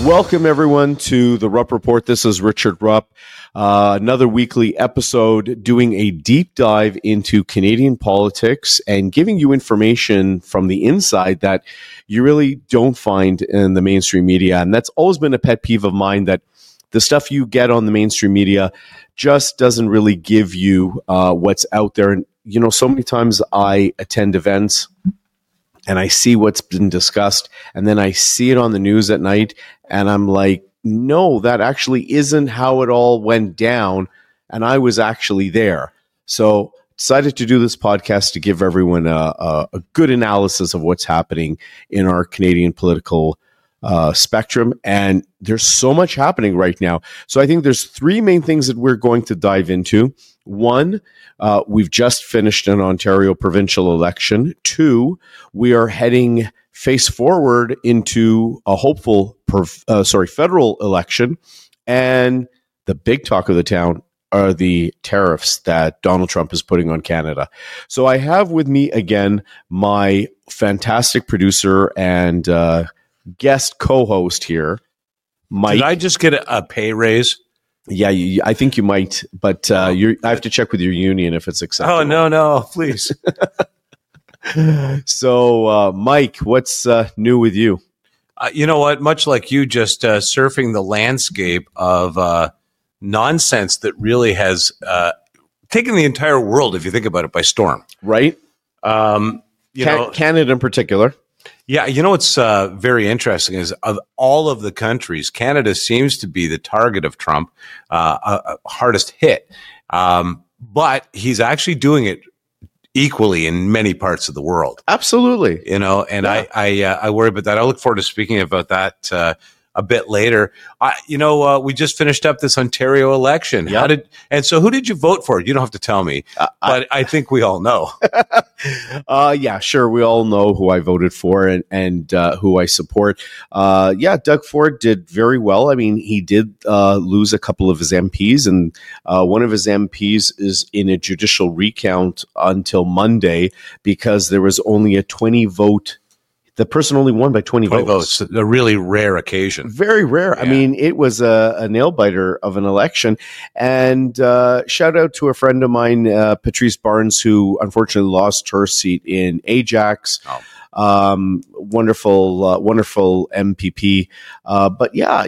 Welcome, everyone, to the Rupp Report. This is Richard Rupp. Another weekly episode doing a deep dive into Canadian politics and giving you information from the inside that you really don't find in the mainstream media. And that's always been a pet peeve of mine, that the stuff you get on the mainstream media just doesn't really give you what's out there. And, you know, so many times I attend events and I see what's been discussed, and then I see it on the news at night, and I'm like, no, that actually isn't how it all went down, and I was actually there. So decided to do this podcast to give everyone a good analysis of what's happening in our Canadian political spectrum, and there's so much happening right now. So I think there's three main things that we're going to dive into. One, we've just finished an Ontario provincial election. Two, we are heading face forward into a hopeful federal election. And the big talk of the town are the tariffs that Donald Trump is putting on Canada. So I have with me again my fantastic producer and guest co-host here, Mike. Did I just get a pay raise? Yeah, I think you might, but I have to check with your union if it's acceptable. Oh, no, please. So, Mike, what's new with you? You know what? Much like you, just surfing the landscape of nonsense that really has taken the entire world, if you think about it, by storm. Right? Canada in particular. Yeah, you know what's very interesting is of all of the countries, Canada seems to be the target of Trump, hardest hit. But he's actually doing it equally in many parts of the world. Absolutely. You know, and yeah. I worry about that. I look forward to speaking about that a bit later. We just finished up this Ontario election. Yep. So who did you vote for? You don't have to tell me, but I think we all know. Yeah, sure. We all know who I voted for and who I support. Doug Ford did very well. I mean, he did lose a couple of his MPs, and one of his MPs is in a judicial recount until Monday because there was only a 20 vote. The person only won by 20 votes. A really rare occasion. Very rare. Yeah. I mean, it was a nail-biter of an election. And shout out to a friend of mine, Patrice Barnes, who unfortunately lost her seat in Ajax. Oh. Wonderful MPP. But yeah,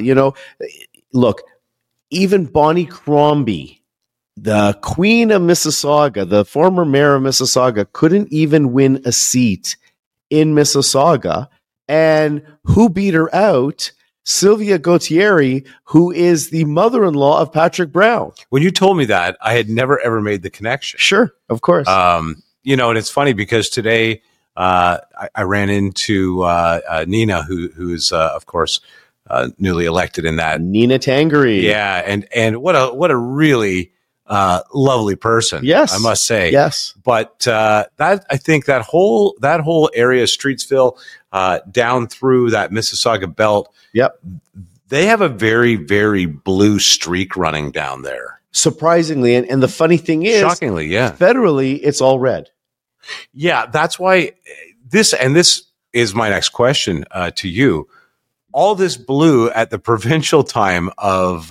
look, even Bonnie Crombie, the Queen of Mississauga, the former mayor of Mississauga, couldn't even win a seat in Mississauga. And who beat her out? Sylvia Gauthieri, who is the mother-in-law of Patrick Brown. When you told me that, I had never ever made the connection. Sure, of course. And it's funny because today I ran into Nina, who is of course newly elected in that. Nina Tangri. Yeah, and what a really lovely person. Yes, I must say. Yes, but I think that whole area, Streetsville, down through that Mississauga belt. Yep, they have a very, very blue streak running down there. Surprisingly, and the funny thing is, shockingly, yeah, federally it's all red. Yeah, that's why this is my next question to you. All this blue at the provincial time of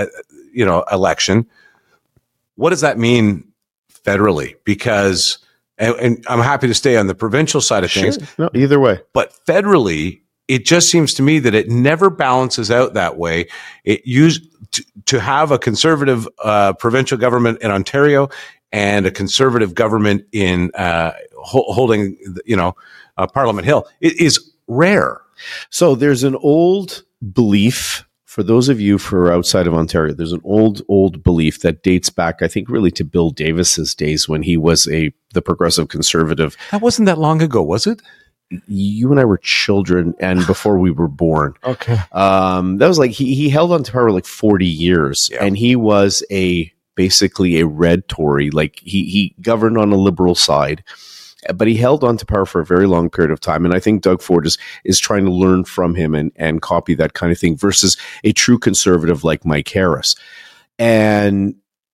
election. What does that mean federally? Because, and I'm happy to stay on the provincial side of things. No, either way. But federally, it just seems to me that it never balances out that way. It used to have a conservative provincial government in Ontario and a conservative government in holding, Parliament Hill. It is rare. So there's an old belief. For those of you who are outside of Ontario, there's an old belief that dates back, I think, really to Bill Davis's days when he was the progressive conservative. That wasn't that long ago, was it? You and I were children and before we were born. Okay. That was like, he held on to power like 40 years, yeah. And he was basically a red Tory. Like he governed on a liberal side. But he held on to power for a very long period of time. And I think Doug Ford is trying to learn from him and copy that kind of thing versus a true conservative like Mike Harris. And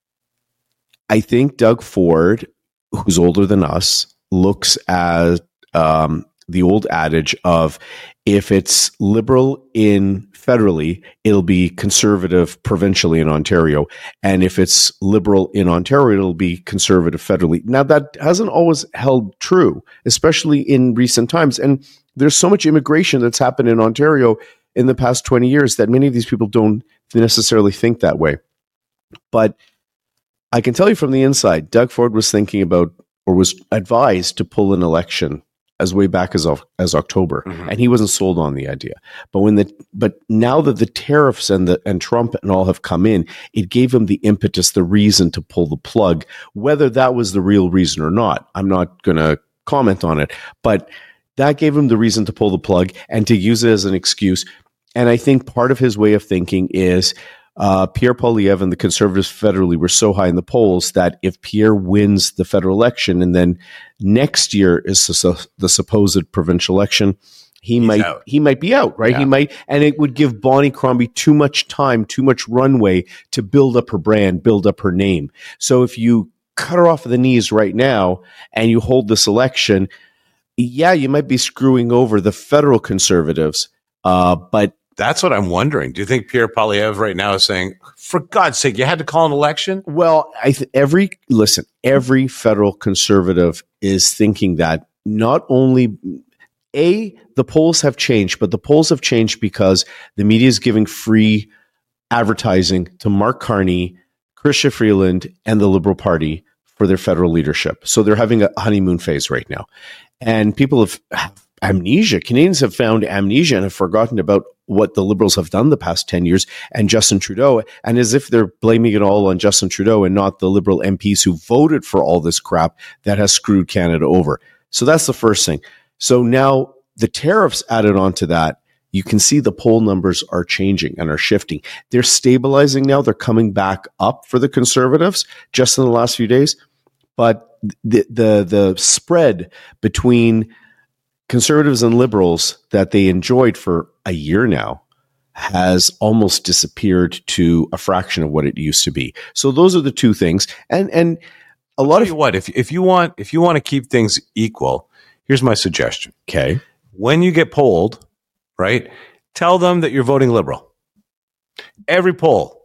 I think Doug Ford, who's older than us, looks at the old adage of If it's Liberal in federally, it'll be Conservative provincially in Ontario. And if it's Liberal in Ontario, it'll be Conservative federally. Now, that hasn't always held true, especially in recent times. And there's so much immigration that's happened in Ontario in the past 20 years that many of these people don't necessarily think that way. But I can tell you from the inside, Doug Ford was thinking about, or was advised to pull an election as way back as October, and he wasn't sold on the idea. But now that the tariffs and Trump and all have come in, it gave him the impetus, the reason to pull the plug. Whether that was the real reason or not, I'm not going to comment on it. But that gave him the reason to pull the plug and to use it as an excuse. And I think part of his way of thinking is Pierre Poilievre and the Conservatives federally were so high in the polls that if Pierre wins the federal election and then next year is the supposed provincial election, he might be out, right? Yeah. He might, and it would give Bonnie Crombie too much time, too much runway to build up her brand, build up her name. So if you cut her off at the knees right now and you hold this election, yeah, you might be screwing over the federal Conservatives, but that's what I'm wondering. Do you think Pierre Poilievre right now is saying, for God's sake, you had to call an election? Well, every federal Conservative is thinking that not only, the polls have changed, but the polls have changed because the media is giving free advertising to Mark Carney, Chrystia Freeland, and the Liberal Party for their federal leadership. So they're having a honeymoon phase right now. And people have amnesia. Canadians have found amnesia and have forgotten about what the Liberals have done the past 10 years and Justin Trudeau, and as if they're blaming it all on Justin Trudeau and not the Liberal MPs who voted for all this crap that has screwed Canada over. So that's the first thing. So now the tariffs added on to that, you can see the poll numbers are changing and are shifting. They're stabilizing now. They're coming back up for the Conservatives just in the last few days. But the spread between Conservatives and Liberals that they enjoyed for a year now has almost disappeared to a fraction of what it used to be. So those are the two things. And a lot of what if you want to keep things equal, here's my suggestion. Okay. When you get polled, right, tell them that you're voting Liberal. Every poll,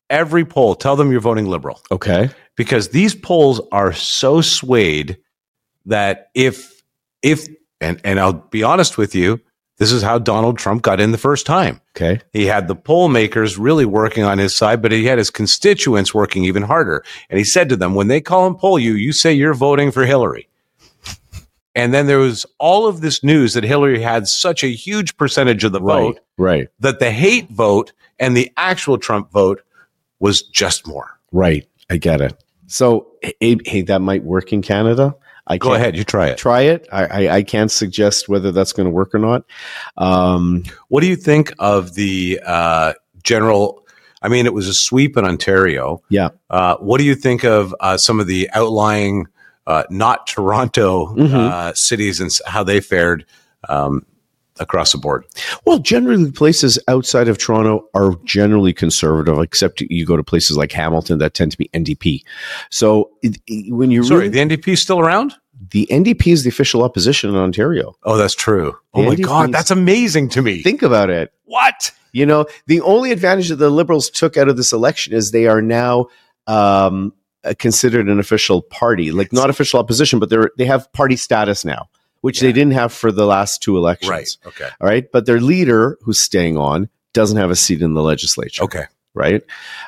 tell them you're voting Liberal. Okay. Because these polls are so swayed that if and I'll be honest with you, this is how Donald Trump got in the first time. Okay. He had the poll makers really working on his side, but he had his constituents working even harder. And he said to them, when they call and poll you, you say you're voting for Hillary. And then there was all of this news that Hillary had such a huge percentage of the vote, right, that the hate vote and the actual Trump vote was just more. Right. I get it. So, hey, that might work in Canada. Go ahead, you try it. Try it. I can't suggest whether that's going to work or not. What do you think of the general? I mean, it was a sweep in Ontario. Yeah. What do you think of some of the outlying, not Toronto cities and how they fared across the board? Well, generally, places outside of Toronto are generally conservative, except you go to places like Hamilton that tend to be NDP. So when you the NDP is still around? The NDP is the official opposition in Ontario. Oh, that's true. Oh my God, that's amazing to me. Think about it. What? You know, the only advantage that the Liberals took out of this election is they are now considered an official party, like not official opposition, but they have party status now, which they didn't have for the last two elections. Right. Okay. All right. But their leader, who's staying on, doesn't have a seat in the legislature. Okay. Right.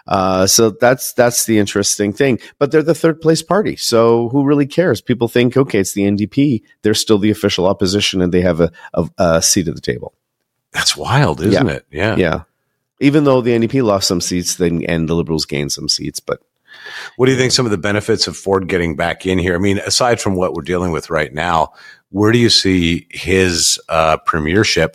So that's the interesting thing. But they're the third place party. So who really cares? People think, okay, it's the NDP. They're still the official opposition and they have a seat at the table. That's wild, isn't it? Yeah. Yeah. Even though the NDP lost some seats and the Liberals gained some seats. But what do you think some of the benefits of Ford getting back in here? I mean, aside from what we're dealing with right now, where do you see his premiership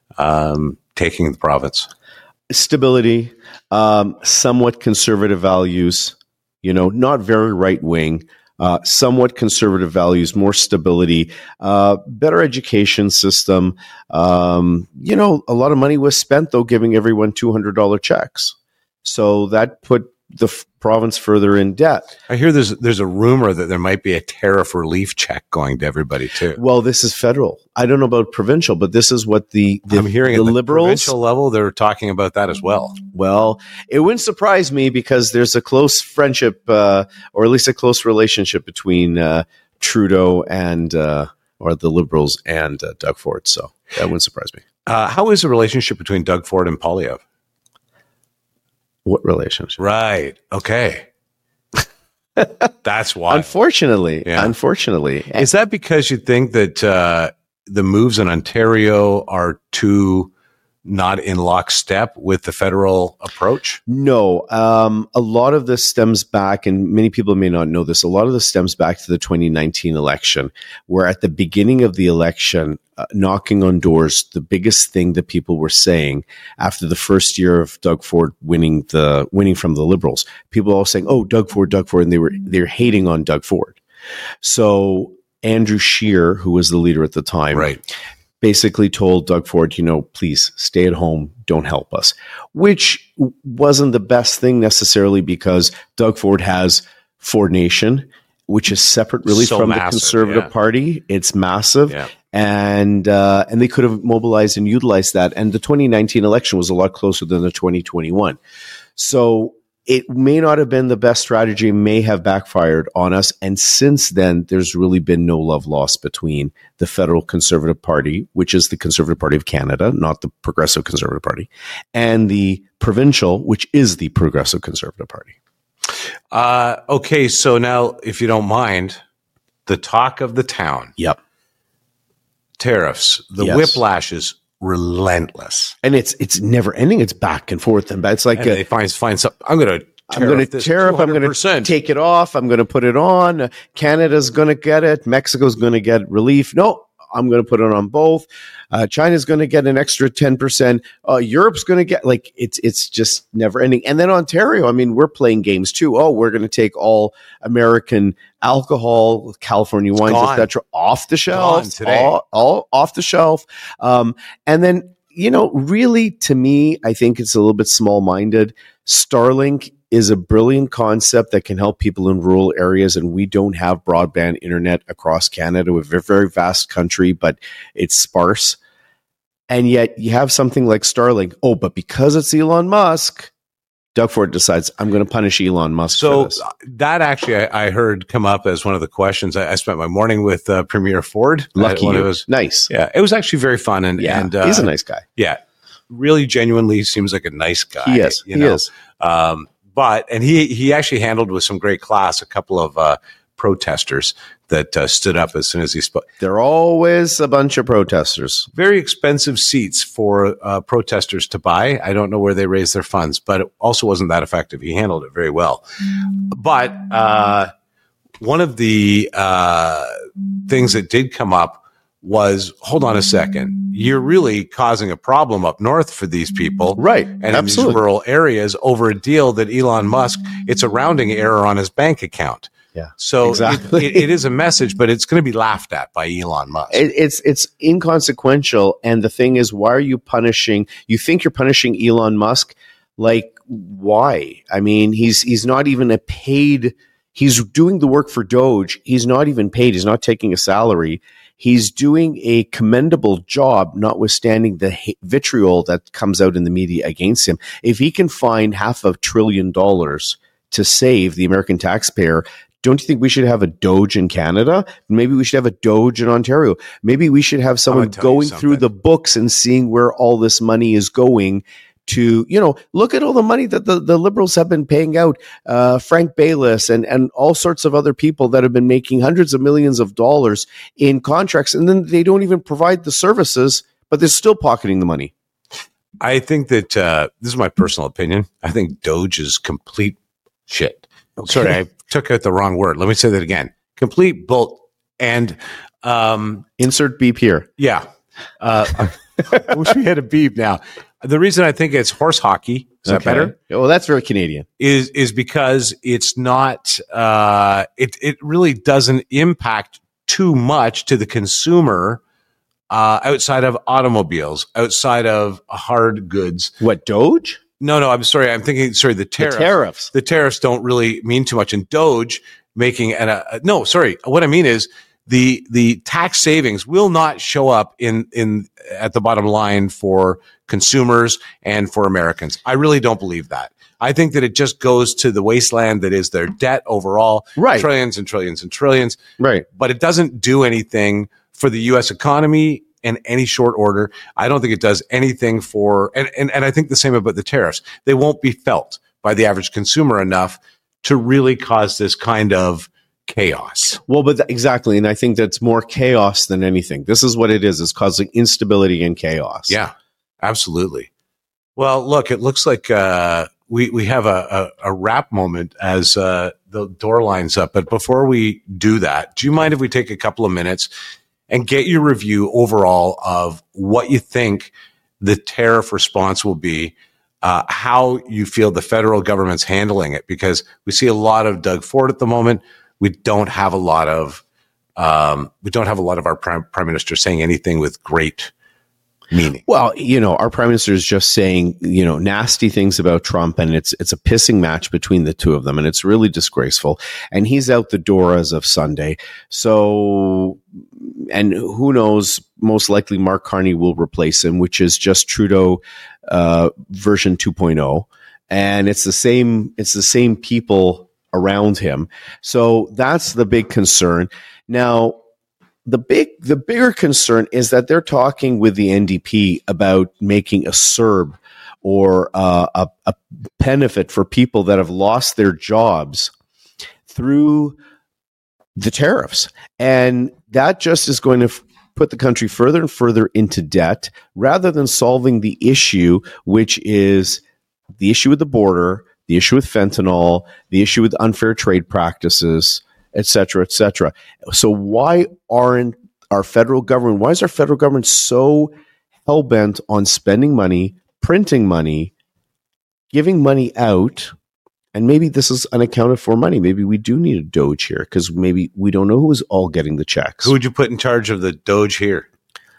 taking the province? Stability, somewhat conservative values, not very right wing, somewhat conservative values, more stability, better education system. A lot of money was spent, though, giving everyone $200 checks. So that put the province further in debt. I hear there's a rumor that there might be a tariff relief check going to everybody too. Well, this is federal. I don't know about provincial, but this is what I'm hearing at the Liberals, provincial level, they're talking about that as well. Well, it wouldn't surprise me because there's a close friendship, or at least a close relationship between Trudeau and or the Liberals and Doug Ford. So that wouldn't surprise me. How is the relationship between Doug Ford and Poilievre? What relationship? Right. Okay. That's why. Unfortunately. Is that because you think that the moves in Ontario are too not in lockstep with the federal approach? No. A lot of this stems back, and many people may not know this, a lot of this stems back to the 2019 election, where at the beginning of the election, knocking on doors, the biggest thing that people were saying after the first year of Doug Ford winning from the Liberals, people were all saying, "Oh, Doug Ford," and they're hating on Doug Ford. So Andrew Scheer, who was the leader at the time, right, basically told Doug Ford, please stay at home, don't help us, which wasn't the best thing necessarily because Doug Ford has Ford Nation, which is separate really from the Conservative Party. It's massive. Yeah. And they could have mobilized and utilized that. And the 2019 election was a lot closer than the 2021. So it may not have been the best strategy, may have backfired on us. And since then, there's really been no love lost between the federal Conservative Party, which is the Conservative Party of Canada, not the Progressive Conservative Party, and the provincial, which is the Progressive Conservative Party. Okay, so now, if you don't mind, the talk of the town. Yep. Tariffs. The whiplash is relentless, and it's never ending. It's back and forth, and it's like they find something. I'm going to tariff. I'm going to take it off. I'm going to put it on. Canada's going to get it. Mexico's going to get relief. No, I'm going to put it on both. China's going to get an extra 10%. Europe's going to get it's just never ending. And then Ontario, I mean, we're playing games too. Oh, we're going to take all American alcohol, California wines, etc., off the shelf, all off the shelf. And then, really to me, I think it's a little bit small-minded. Starlink is a brilliant concept that can help people in rural areas, and we don't have broadband internet across Canada. We're a very vast country, but it's sparse. And yet you have something like Starlink. Oh, but because it's Elon Musk, Doug Ford decides, I'm going to punish Elon Musk for this. That actually I heard come up as one of the questions. I spent my morning with Premier Ford. Lucky you. Nice. Yeah, it was actually very fun. And he's a nice guy. Yeah, really genuinely seems like a nice guy. He is. He is. But he actually handled with some great class a couple of protesters that stood up as soon as he spoke. There are always a bunch of protesters. Very expensive seats for protesters to buy. I don't know where they raised their funds, but it also wasn't that effective. He handled it very well. But one of the things that did come up was, hold on a second, you're really causing a problem up north for these people. Right. And in these rural areas over a deal that Elon Musk, it's a rounding error on his bank account. Yeah. So exactly. it is a message, but it's going to be laughed at by Elon Musk. It's inconsequential. And the thing is, why are you punishing? You think you're punishing Elon Musk? Like, why? I mean, he's not even a paid. He's doing the work for Doge. He's not even paid. He's not taking a salary. He's doing a commendable job, notwithstanding the vitriol that comes out in the media against him. If he can find $500 billion to save the American taxpayer, don't you think we should have a Doge in Canada? Maybe we should have a Doge in Ontario. Maybe we should have someone going through the books and seeing where all this money is going to, look at all the money that the Liberals have been paying out, Frank Baylis and all sorts of other people that have been making hundreds of millions of dollars in contracts, and then they don't even provide the services, but they're still pocketing the money. I think that, this is my personal opinion, I think Doge is complete shit. Okay. Sorry, I took out the wrong word. Let me say that again. Complete bull. And insert beep here. Yeah. I wish we had a beep now. The reason I think it's horse hockey, is that better? Well, that's very Canadian. Is because it's not, it really doesn't impact too much to the consumer outside of automobiles, outside of hard goods. What, Doge? No, I'm sorry. I'm thinking, the tariffs. The tariffs don't really mean too much. And Doge making, no, sorry. What I mean is the tax savings will not show up at the bottom line for consumers and for Americans. I really don't believe that. I think that it just goes to the wasteland that is their debt overall. Right. Trillions and trillions and trillions. Right. But it doesn't do anything for the U.S. economy in any short order. I don't think it does anything for, and I think the same about the tariffs. They won't be felt by the average consumer enough to really cause this kind of chaos. Well, but exactly. And I think that's more chaos than anything. This is what it is. It's causing instability and chaos. Yeah, absolutely. Well, look, it looks like we have a wrap moment as the door lines up. But before we do that, do you mind if we take a couple of minutes and get your review overall of what you think the tariff response will be, how you feel the federal government's handling it? Because we see a lot of Doug Ford at the moment. We don't have a lot of our prime minister saying anything with great meaning. Well, our prime minister is just saying, nasty things about Trump, and it's a pissing match between the two of them, and it's really disgraceful. And he's out the door as of Sunday. So, and who knows, most likely Mark Carney will replace him, which is just Trudeau version 2.0. And it's the same people around him. So that's the big concern. Now, the bigger concern is that they're talking with the NDP about making a CERB or a benefit for people that have lost their jobs through the tariffs. And that just is going to put the country further and further into debt rather than solving the issue, which is the issue with the border, the issue with fentanyl, the issue with unfair trade practices, et cetera, et cetera. So why is our federal government so hell-bent on spending money, printing money, giving money out? And maybe this is unaccounted for money. Maybe we do need a Doge here because maybe we don't know who is all getting the checks. Who would you put in charge of the Doge here?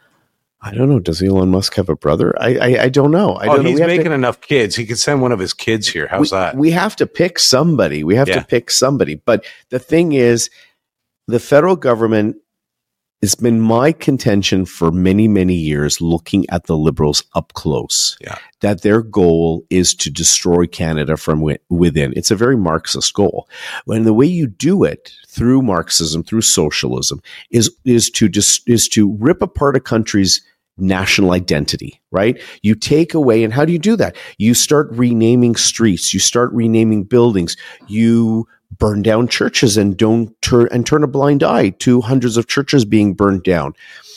I don't know. Does Elon Musk have a brother? I don't know. He's making enough kids. He could send one of his kids here. How's that? We have to pick somebody. To pick somebody. But the thing is, the federal government, it's been my contention for many, many years, looking at the Liberals up close, that their goal is to destroy Canada from within. It's a very Marxist goal. And the way you do it through Marxism, through socialism, is to rip apart a country's national identity, right? You take away, and how do you do that? You start renaming streets, you start renaming buildings, you burn down churches and turn a blind eye to hundreds of churches being burned down.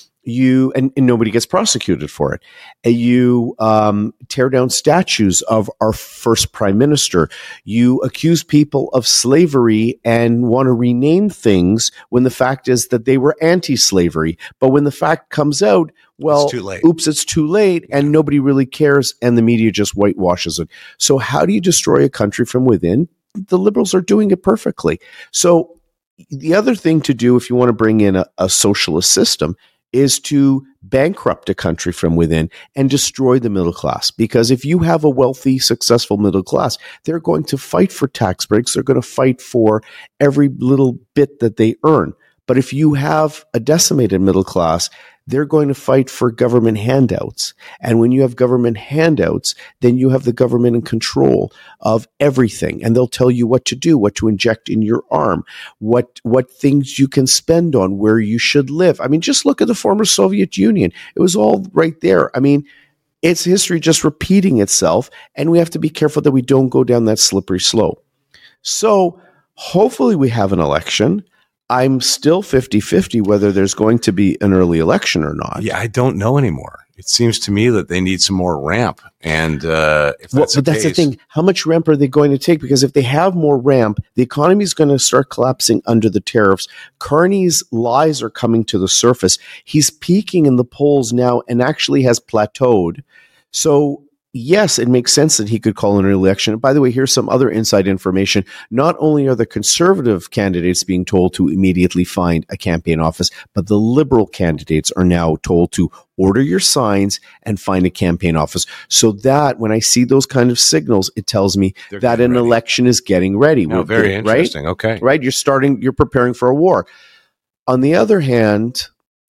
And nobody gets prosecuted for it. You tear down statues of our first prime minister. You accuse people of slavery and want to rename things when the fact is that they were anti-slavery. But when the fact comes out, well, it's too late. Oops, it's too late, and nobody really cares, and the media just whitewashes it. So how do you destroy a country from within? The Liberals are doing it perfectly. So the other thing to do if you want to bring in a socialist system is to bankrupt a country from within and destroy the middle class. Because if you have a wealthy, successful middle class, they're going to fight for tax breaks. They're going to fight for every little bit that they earn. But if you have a decimated middle class, they're going to fight for government handouts. And when you have government handouts, then you have the government in control of everything. And they'll tell you what to do, what to inject in your arm, what things you can spend on, where you should live. I mean, just look at the former Soviet Union. It was all right there. I mean, it's history just repeating itself. And we have to be careful that we don't go down that slippery slope. So hopefully we have an election. I'm still 50-50 whether there's going to be an early election or not. Yeah, I don't know anymore. It seems to me that they need some more ramp. And if that's that's the thing. How much ramp are they going to take? Because if they have more ramp, the economy is going to start collapsing under the tariffs. Carney's lies are coming to the surface. He's peaking in the polls now and actually has plateaued. So yes, it makes sense that he could call an election. By the way, here's some other inside information. Not only are the conservative candidates being told to immediately find a campaign office, but the liberal candidates are now told to order your signs and find a campaign office. So that when I see those kind of signals, it tells me that an election is getting ready. No, very interesting. Right? Okay. Right? You're preparing for a war. On the other hand,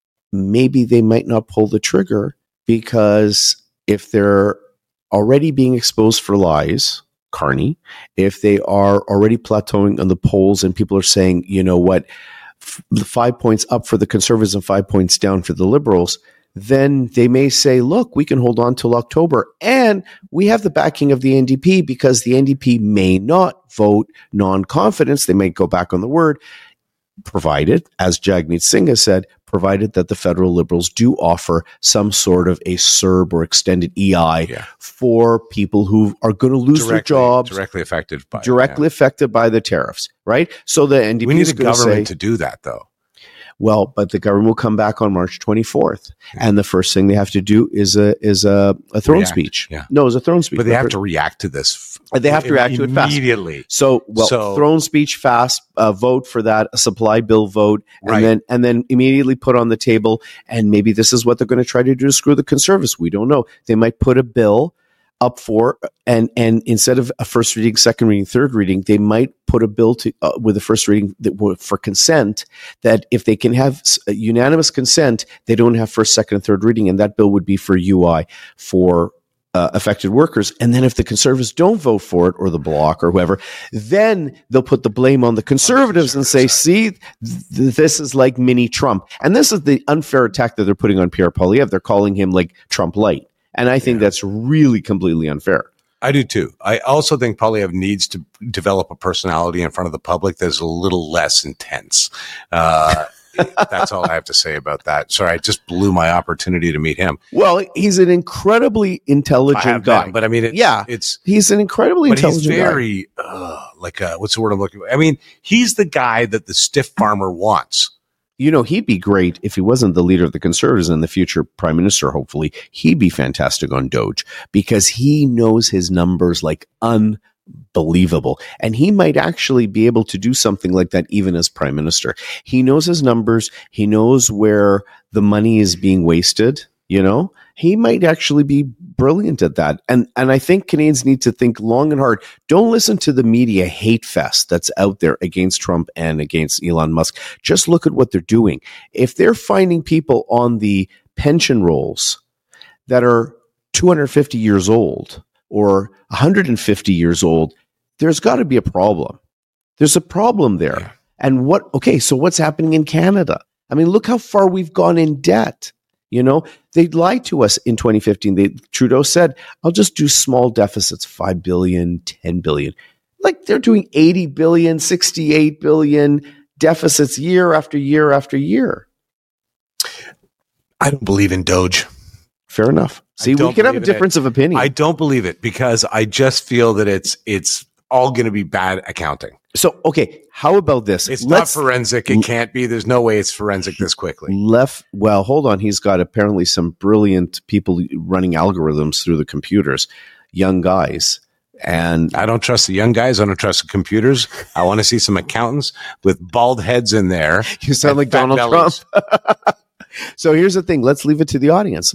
maybe they might not pull the trigger because if they're already being exposed for lies, Carney, if they are already plateauing on the polls and people are saying, you know what, the 5 points up for the Conservatives and 5 points down for the Liberals, then they may say, look, we can hold on till October. And we have the backing of the NDP because the NDP may not vote non-confidence. They may go back on the word, provided, as Jagmeet Singh has said, provided that the federal Liberals do offer some sort of a CERB or extended EI for people who are going to lose their jobs. Directly affected by the tariffs, right? So the NDP we need is the government to do that, though. Well, but the government will come back on March 24th, and the first thing they have to do is a throne speech. Yeah. No, it's a throne speech. But they have to react to this. They have to react to it fast. Immediately. So throne speech fast, vote for that, a supply bill vote, and then immediately put on the table. And maybe this is what they're going to try to do to screw the Conservatives. We don't know. They might put a bill up for, and instead of a first reading, second reading, third reading, they might put a bill to with a first reading for consent, that if they can have unanimous consent, they don't have first, second, and third reading, and that bill would be for UI for affected workers. And then if the Conservatives don't vote for it, or the Bloc or whoever, then they'll put the blame on the Conservatives and say, see, this is like mini Trump. And this is the unfair attack that they're putting on Pierre Poilievre. They're calling him like Trump light. And I think that's really completely unfair. I do too. I also think Poilievre needs to develop a personality in front of the public that's a little less intense. That's all I have to say about that. Sorry, I just blew my opportunity to meet him. Well, he's an incredibly intelligent guy. But I mean, he's an incredibly intelligent guy. But he's very, what's the word I'm looking for? I mean, he's the guy that the stiff farmer wants. You know, he'd be great if he wasn't the leader of the Conservatives and the future prime minister, hopefully. He'd be fantastic on Doge because he knows his numbers like unbelievable. And he might actually be able to do something like that even as prime minister. He knows his numbers. He knows where the money is being wasted. You know, he might actually be brilliant at that. And I think Canadians need to think long and hard. Don't listen to the media hate fest that's out there against Trump and against Elon Musk. Just look at what they're doing. If they're finding people on the pension rolls that are 250 years old or 150 years old, there's got to be a problem. There's a problem there. Yeah. And so what's happening in Canada? I mean, look how far we've gone in debt. You know, they lied to us in 2015. Trudeau said, I'll just do small deficits, 5 billion, 10 billion. Like they're doing 80 billion, 68 billion deficits year after year after year. I don't believe in Doge. Fair enough. See, we can have a difference of opinion. I don't believe it because I just feel that it's all going to be bad accounting. So, okay, how about this? It's not forensic. It can't be. There's no way it's forensic this quickly. Well, hold on. He's got apparently some brilliant people running algorithms through the computers, young guys. And I don't trust the young guys. I don't trust the computers. I want to see some accountants with bald heads in there. You sound like Donald Trump. So here's the thing. Let's leave it to the audience.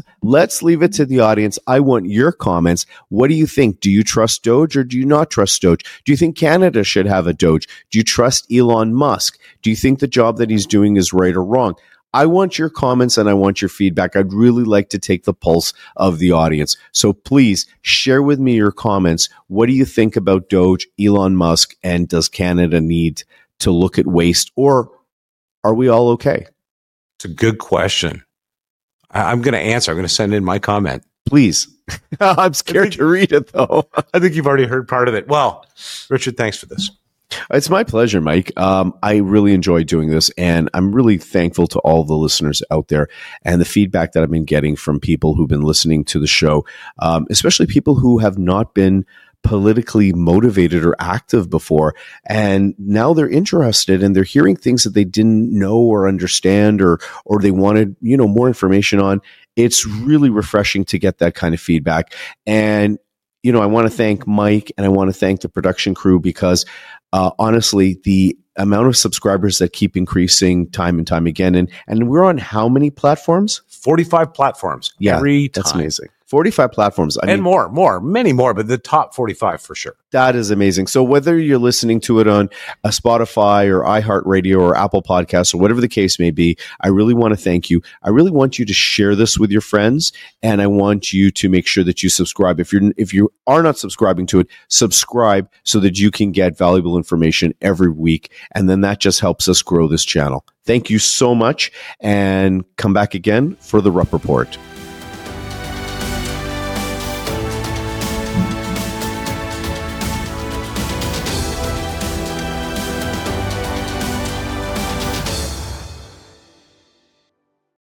I want your comments. What do you think? Do you trust Doge or do you not trust Doge? Do you think Canada should have a Doge? Do you trust Elon Musk? Do you think the job that he's doing is right or wrong? I want your comments and I want your feedback. I'd really like to take the pulse of the audience. So please share with me your comments. What do you think about Doge, Elon Musk, and does Canada need to look at waste, or are we all okay? It's a good question. I'm going to answer. I'm going to send in my comment. Please. I'm scared to read it, though. I think you've already heard part of it. Well, Richard, thanks for this. It's my pleasure, Mike. I really enjoy doing this, and I'm really thankful to all the listeners out there and the feedback that I've been getting from people who've been listening to the show, especially people who have not been politically motivated or active before, and now they're interested and they're hearing things that they didn't know or understand, or they wanted, more information on. It's really refreshing to get that kind of feedback. And I want to thank Mike and I want to thank the production crew, because honestly, the amount of subscribers that keep increasing time and time again, and we're on how many platforms? 45 platforms. Yeah, every time. That's amazing. 45 platforms. Many more, but the top 45 for sure. That is amazing. So whether you're listening to it on a Spotify or iHeartRadio or Apple Podcasts or whatever the case may be, I really want to thank you. I really want you to share this with your friends, and I want you to make sure that you subscribe. If you are not subscribing to it, subscribe so that you can get valuable information every week, and then that just helps us grow this channel. Thank you so much, and come back again for the Rupp Report.